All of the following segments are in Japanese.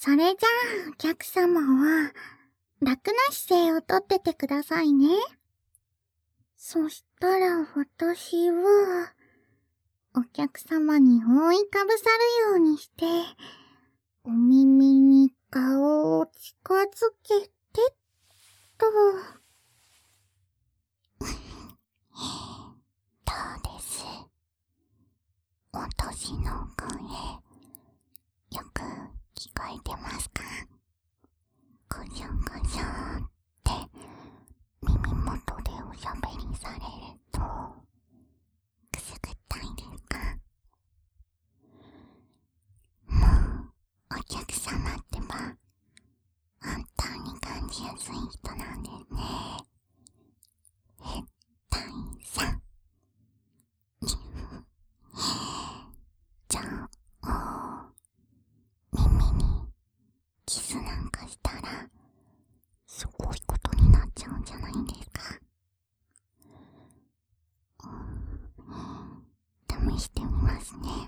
それじゃあ、お客様は、楽な姿勢をとっててくださいね。そしたら私は、お客様に覆いかぶさるようにして、お耳に顔を近づけてっと。どうです？お年の声、よく聞こえてますか？ゴショゴショって耳元でおしゃべりされるとくすぐったいですか？もうお客様ってば本当に感じやすい人なんですね。変態さん。じゃあ耳にキスなんかしたらすごいことになっちゃうんじゃないんですか？試してみますね。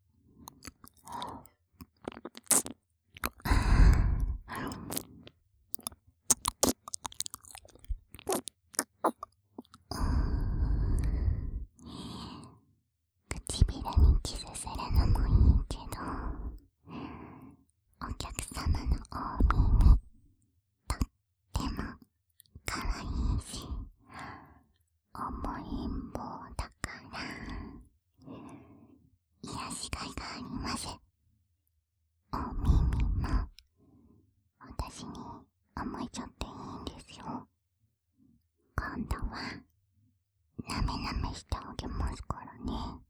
唇にキスするのもいいけど、お客様のお耳とっても可愛いし、思いん坊だから癒しがいがあります。お耳も私に甘えちゃっていいんですよ。今度はなめなめしてあげますからね。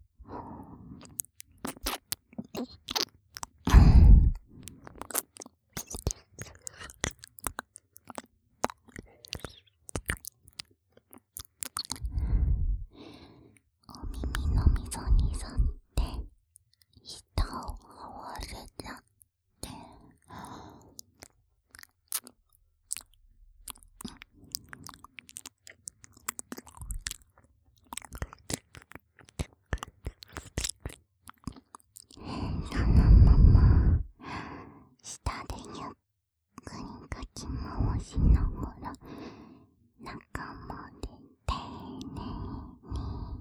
お耳の溝に沿って舌を合わせちゃって、そのまま舌でゆっくりかき回しながら中まで丁寧に。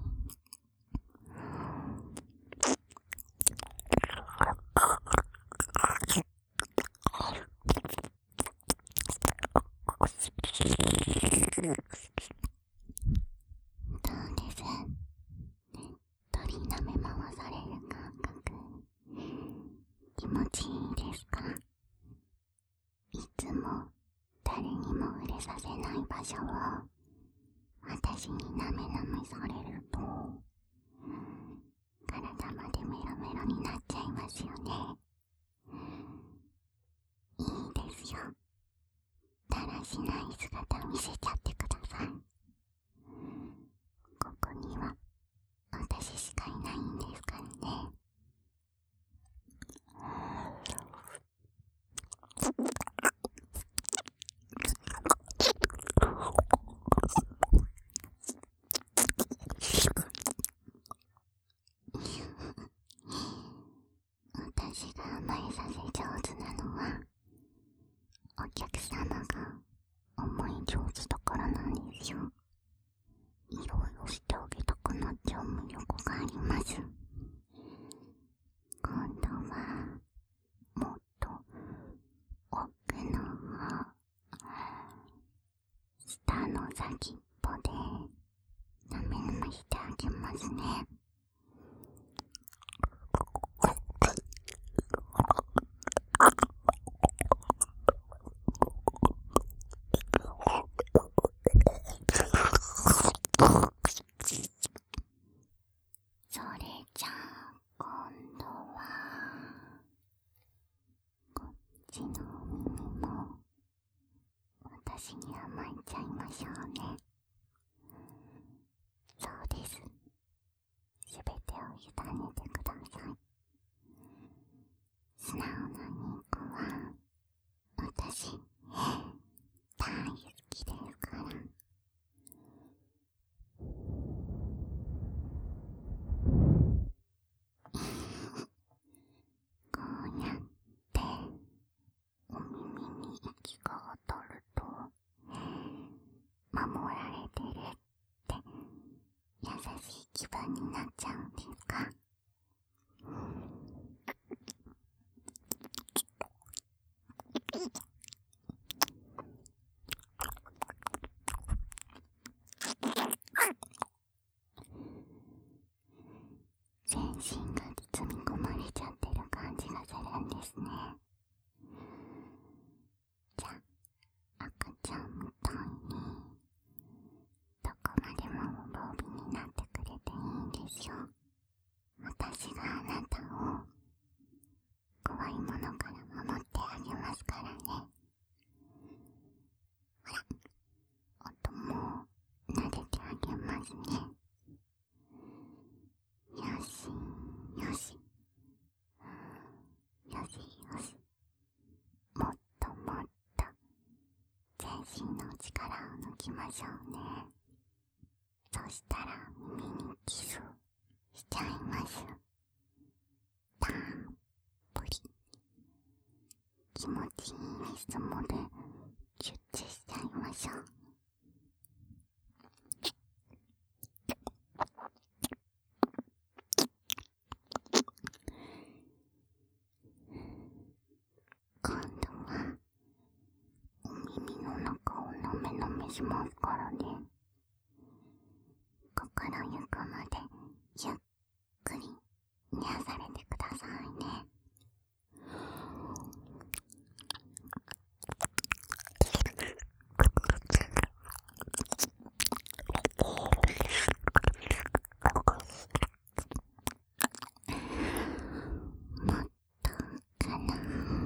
どうです？鳥舐め回される感覚、気持ちいいですか？いつも誰にも触れさせない場所を私になめなめされると体までメロメロになっちゃいますよね。いいですよ。だらしない姿見せちゃってください。ここには私しかいないんですからね。私が甘えさせ上手なのはお客様が思い上手だからなんですよ。いろいろしてあげたくなっちゃう魅力があります。今度はもっと奥の方、下の先っぽでなめなめしてあげますね。それじゃあ今度はこっちのお耳も私に甘えちゃいましょうね。そうです。すべてを委ねてください。素直な肉は私大好きですから。こうやって気分になっちゃうんですか？全身が包み込まれちゃってる感じがするんですね。じゃあ、赤ちゃんみたいにどこまでも無防備になってくれていいんですよ。私があなたを怖いものから守ってあげますからね。ほら、音も撫でてあげますね。よしよしよしよし、もっともっと全身の力を抜きましょうね。そしたら耳にキスしちゃいます。たっぷり気持ちいいリズムでキュッチしちゃいましょう。今度はお耳の中をのめのめしますからね。心ゆくまでゆっくり癒されてくださいね。もっとかな。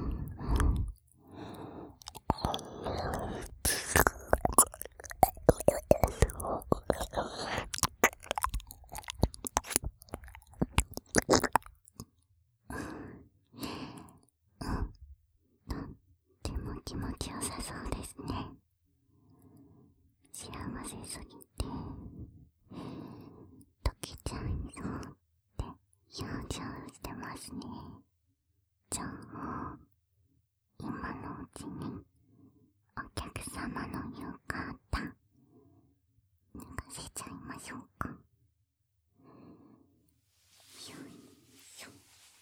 とっても気持ちよさそうですね。幸せすぎて溶けちゃいそうって表情してますね。じゃあ今のうちにお客様の浴衣脱がせちゃいましょうか。よいしょ。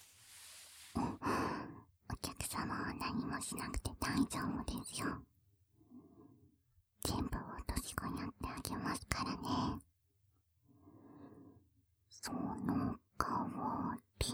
お客様は何もしなくて大丈夫ですよ。全部落とし子やってあげますからね。その代わり、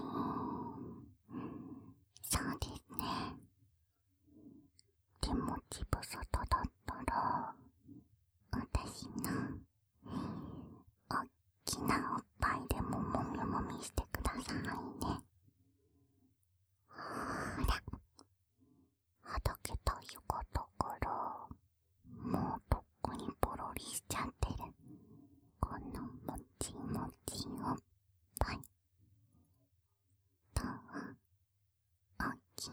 そうですね。手持ち無沙汰だったら私のおっきなおっぱいでももみもみしてくださいね。ほら、はだけた浴衣からもうとっくにポロリしちゃってるこのもちもちおっぱいとおっきい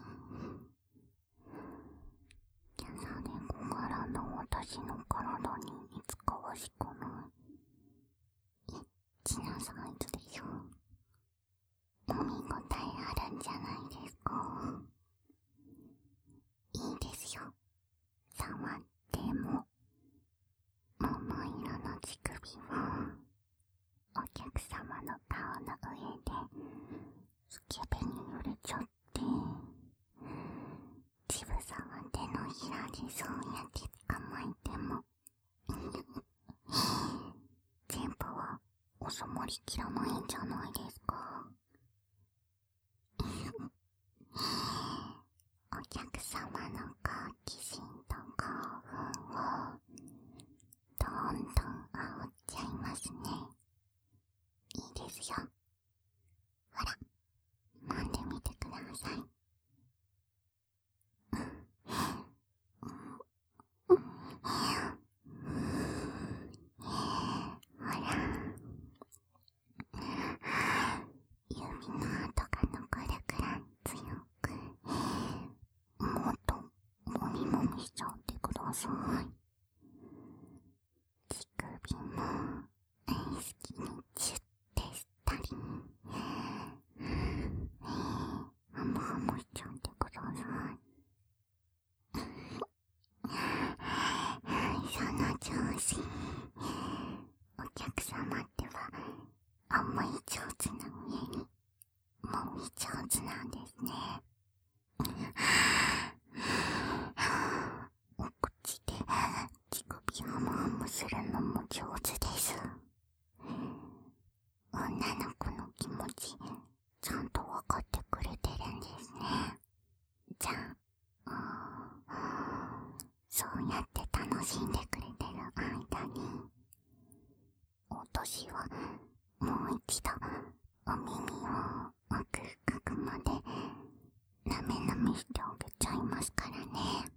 キャサリン小柄の私の体に似つかわしくないエッチなサイズでしょ。お見応えあるんじゃないですか。いいですよ。触っても桃色の乳首をお客様の顔の上でスケベに揺れちゃって乳房は手のひらでそうやって捕まえても全部は収まりきらないんじゃないですか。お客様の好奇心と興奮をどんどん煽っちゃいますね。いいですよ。ほら、揉んでみてください。ほら、指の跡が残るくらい強く、もっともみもみしちゃってください。乳首も好きにチュッてしたり、ハムハムしちゃってください。その調子。お客様ってば寒い上手な上に、もみ上手なんですね。お口で乳首ハムハムするのも上手です。女の子の気持ち、ちゃんとわかってくれてるんですね。じゃあ、そうやって楽しんでくれてる間に、私はもう一度お耳を奥深くまでなめなめしてあげちゃいますからね。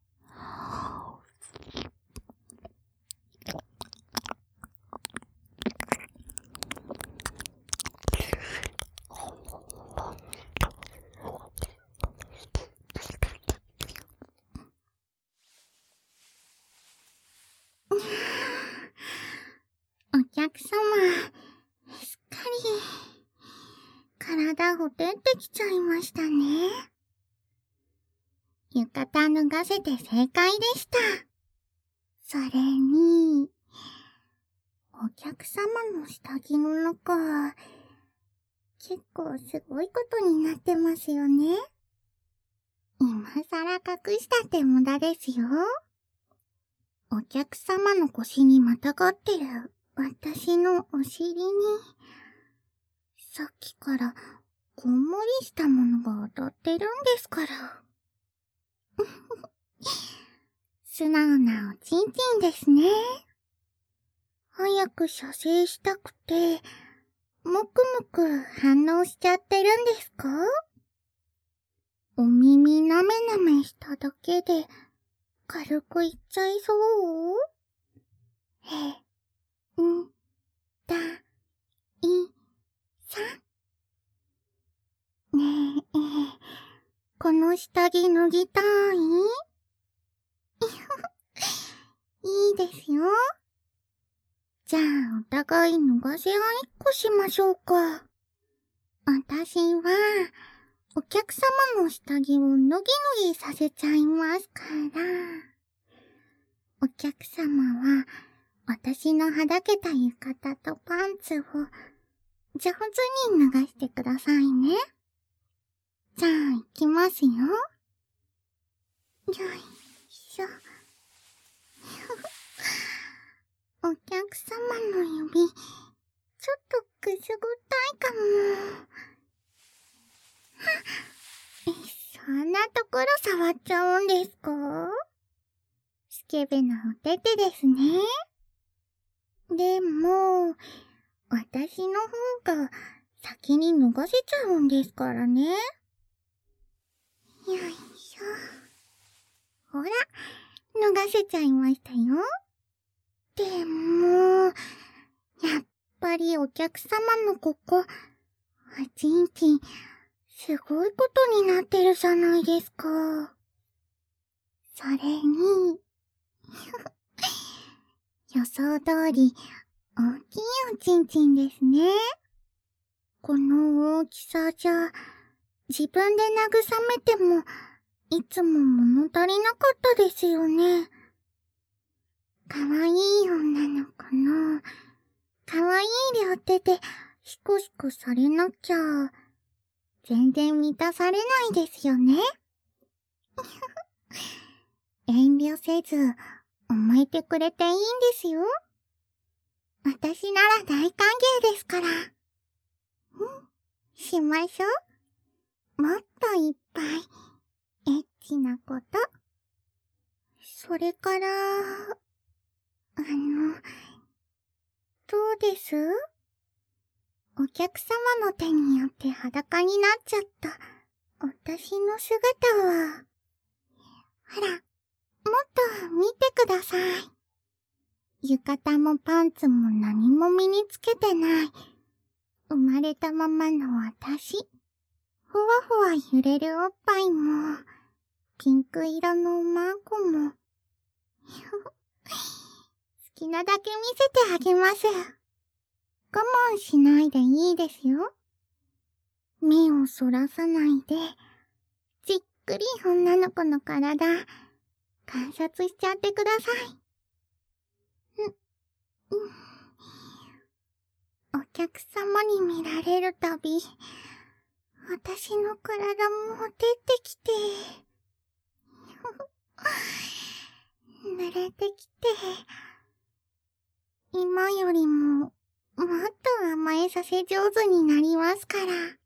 お客様、すっかり体ほてってきちゃいましたね。浴衣脱がせて正解でした。それに、お客様の下着の中、結構すごいことになってますよね。今更隠したって無駄ですよ。お客様の腰にまたがってる私のお尻に、さっきからこんもりしたものが当たってるんですから。素直なおちんちんですね。早く射精したくて、もくもく反応しちゃってるんですか？お耳なめなめしただけで軽くいっちゃいそう？だ、い、さ。ねえ、この下着脱ぎたい？いいですよ。じゃあ、お互い脱がせ合いっこしましょうか。私は、お客様の下着を脱ぎ脱ぎさせちゃいますから。お客様は、私のはだけた浴衣とパンツを、上手に脱がしてくださいね。じゃあ、行きますよ。よいしょ。お客様の指、ちょっとくすぐったいかも。そんなところ触っちゃうんですか？スケベなお手手ですね。でも、私の方が先に脱がせちゃうんですからね。よいしょ。ほら、脱がせちゃいましたよ。でも、やっぱりお客様のここ、おちんちん、すごいことになってるじゃないですか。それに、予想通り、大きいおちんちんですね。この大きさじゃ、自分で慰めても、いつも物足りなかったですよね。かわいい女の子の、かわいい両手で、シコシコされなきゃ、全然満たされないですよね。遠慮せず、甘えてくれていいんですよ。私なら大歓迎ですから。しましょう。もっといっぱい、エッチなこと。それから、どうです？お客様の手によって裸になっちゃった私の姿は、ほら、もっと見てください。浴衣もパンツも何も身につけてない。生まれたままの私。ふわふわ揺れるおっぱいも、ピンク色のマンコも。好きなだけ見せてあげます。我慢しないでいいですよ。目をそらさないで、じっくり女の子の体、観察しちゃってください。お客様れるたび、私の体もほてってきて、慣れてきて、今よりも、もっと甘えさせ上手になりますから。